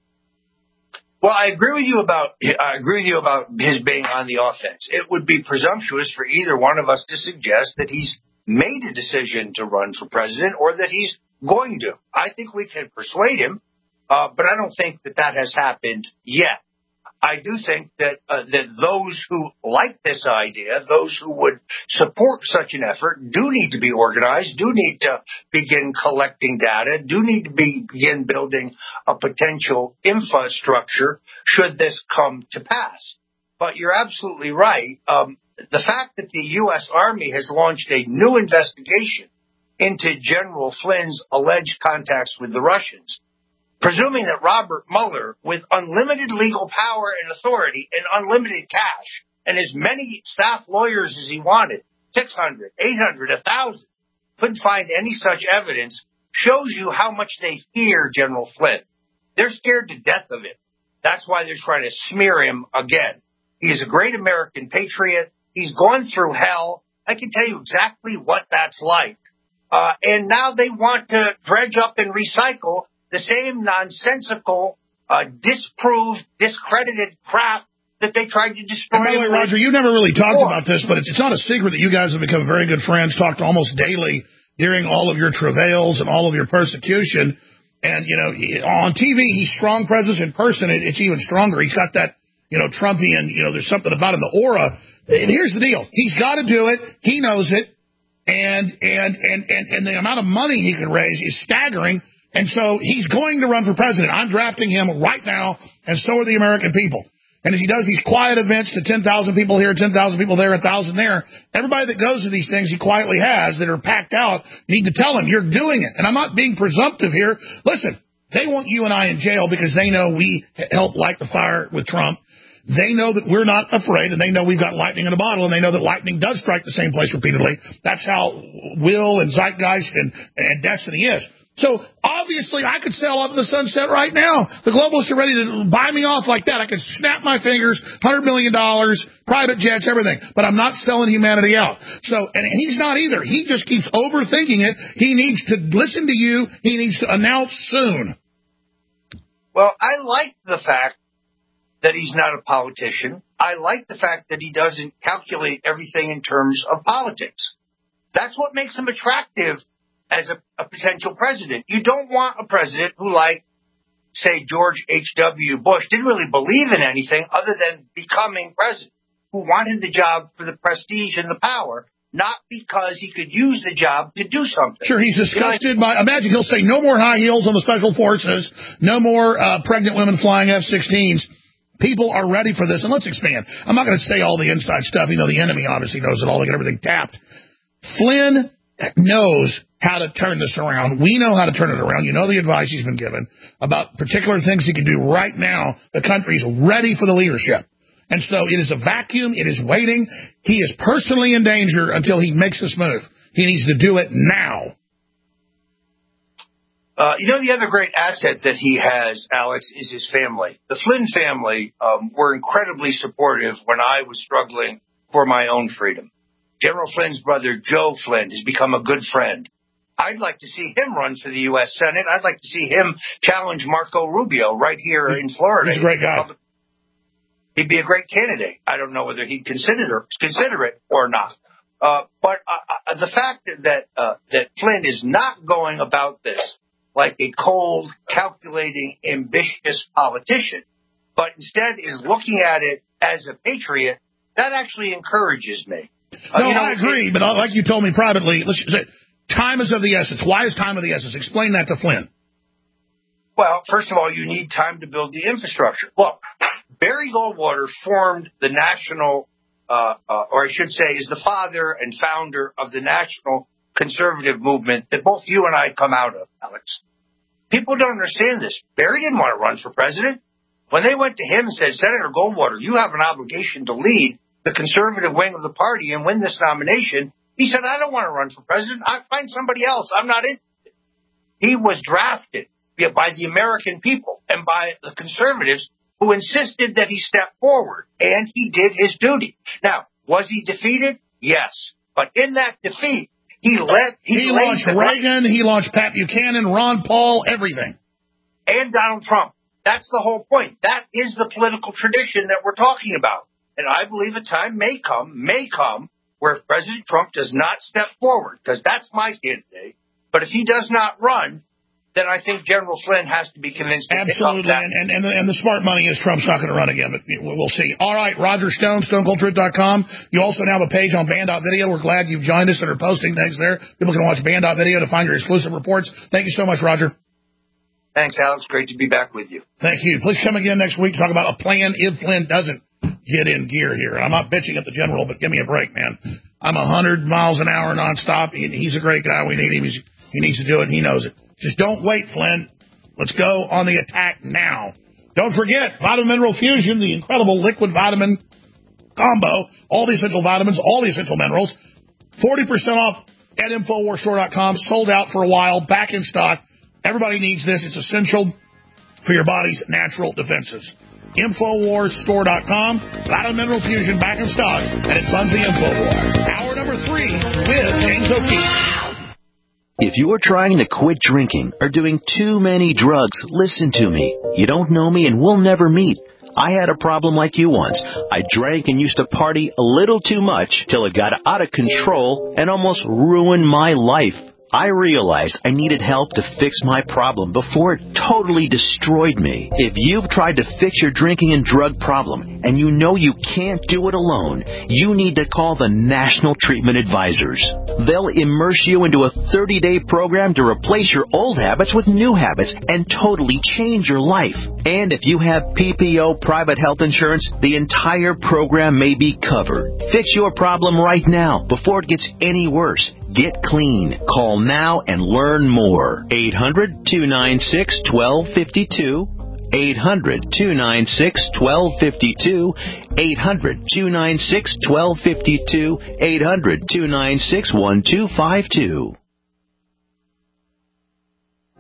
Well, I agree with you about I agree with you about his being on the offense. It would be presumptuous for either one of us to suggest that he's made a decision to run for president or that he's going to. I think we can persuade him, uh, but I don't think that that has happened yet. I do think that uh, that those who like this idea, those who would support such an effort, do need to be organized, do need to begin collecting data, do need to be, begin building a potential infrastructure should this come to pass. But you're absolutely right. Um, the fact that the U S Army has launched a new investigation into General Flynn's alleged contacts with the Russians, presuming that Robert Mueller, with unlimited legal power and authority and unlimited cash and as many staff lawyers as he wanted, six hundred, eight hundred, one thousand, couldn't find any such evidence, shows you how much they fear General Flynn. They're scared to death of him. That's why they're trying to smear him again. He is a great American patriot. He's gone through hell. I can tell you exactly what that's like. Uh, and now they want to dredge up and recycle the same nonsensical, uh, disproved, discredited crap that they tried to destroy. And by the way, Roger, you never really talked about this, but it's, it's not a secret that you guys have become very good friends, talked almost daily during all of your travails and all of your persecution. And, you know, on T V, he's strong presence. In person, it, it's even stronger. He's got that, you know, Trumpian, you know, there's something about him, the aura. And here's the deal. He's got to do it. He knows it. And, and, and, and, and the amount of money he can raise is staggering. And so he's going to run for president. I'm drafting him right now, and so are the American people. And if he does these quiet events to ten thousand people here, ten thousand people there, one thousand there, everybody that goes to these things he quietly has that are packed out need to tell him, you're doing it. And I'm not being presumptive here. Listen, they want you and I in jail because they know we helped light the fire with Trump. They know that we're not afraid, and they know we've got lightning in a bottle, and they know that lightning does strike the same place repeatedly. That's how will and zeitgeist and, and destiny is. So, obviously, I could sail off in the sunset right now. The globalists are ready to buy me off like that. I could snap my fingers, one hundred million dollars, private jets, everything. But I'm not selling humanity out. So, and he's not either. He just keeps overthinking it. He needs to listen to you. He needs to announce soon. Well, I like the fact that he's not a politician. I like the fact that he doesn't calculate everything in terms of politics. That's what makes him attractive as a, a potential president. You don't want a president who, like, say, George H W. Bush, didn't really believe in anything other than becoming president, who wanted the job for the prestige and the power, not because he could use the job to do something. Sure, he's disgusted by, imagine he'll say no more high heels on the special forces, no more uh, pregnant women flying F sixteens. People are ready for this, and let's expand. I'm not going to say all the inside stuff. You know, the enemy obviously knows it all. They get everything tapped. Flynn knows how to turn this around. We know how to turn it around. You know the advice he's been given about particular things he can do right now. The country's ready for the leadership. And so it is a vacuum. It is waiting. He is personally in danger until he makes this move. He needs to do it now. Uh, you know, the other great asset that he has, Alex, is his family. The Flynn family um, were incredibly supportive when I was struggling for my own freedom. General Flynn's brother, Joe Flynn, has become a good friend. I'd like to see him run for the U S Senate. I'd like to see him challenge Marco Rubio right here he's, in Florida. He's a great guy. He'd be a great candidate. I don't know whether he'd consider consider it or not. Uh, but uh, the fact that that, uh, that Flynn is not going about this like a cold, calculating, ambitious politician, but instead is looking at it as a patriot, that actually encourages me. Uh, no, you know, I agree, it, but like you told me privately, let's say, time is of the essence. Why is time of the essence? Explain that to Flynn. Well, first of all, you need time to build the infrastructure. Look, Barry Goldwater formed the national, uh, uh, or I should say, is the father and founder of the national conservative movement that both you and I come out of, Alex. People don't understand this. Barry didn't want to run for president. When they went to him and said, Senator Goldwater, you have an obligation to lead the conservative wing of the party and win this nomination, he said, I don't want to run for president. I'll find somebody else. I'm not interested. He was drafted by the American people and by the conservatives who insisted that he step forward, and he did his duty. Now, was he defeated? Yes. But in that defeat, he led. He, he launched Reagan. He launched Pat Buchanan, Ron Paul, everything. And Donald Trump. That's the whole point. That is the political tradition that we're talking about. And I believe a time may come, may come, where President Trump does not step forward, because that's my candidate. But if he does not run, then I think General Flynn has to be convinced to Absolutely, pick up that. and, and, and, the, and the smart money is Trump's not going to run again, but we'll see. All right, Roger Stone, stone cold truth dot com. You also now have a page on Band dot video. We're glad you've joined us and are posting things there. People can watch Band dot video to find your exclusive reports. Thank you so much, Roger. Thanks, Alex. Great to be back with you. Thank you. Please come again next week to talk about a plan if Flynn doesn't get in gear here. And I'm not bitching at the general, but give me a break, man. I'm one hundred miles an hour nonstop. He, he's a great guy. We need him. He's, he needs to do it, and he knows it. Just don't wait, Flynn. Let's go on the attack now. Don't forget, Vitamin Mineral Fusion, the incredible liquid vitamin combo, all the essential vitamins, all the essential minerals, forty percent off at Infowars Store dot com, sold out for a while, back in stock. Everybody needs this. It's essential for your body's natural defenses. Infowars Store dot com, Vitamin Mineral Fusion, back in stock, and it funds the Infowar. Hour number three with James O'Keefe. If you are trying to quit drinking or doing too many drugs, listen to me. You don't know me and we'll never meet. I had a problem like you once. I drank and used to party a little too much till it got out of control and almost ruined my life. I realized I needed help to fix my problem before it totally destroyed me. If you've tried to fix your drinking and drug problem and you know you can't do it alone, you need to call the National Treatment Advisors. They'll immerse you into a thirty-day program to replace your old habits with new habits and totally change your life. And if you have P P O private health insurance, the entire program may be covered. Fix your problem right now before it gets any worse. Get clean. Call now and learn more. eight hundred, two nine six, one two five two. eight hundred, two nine six, one two five two. eight hundred, two nine six, one two five two. eight hundred, two nine six, one two five two.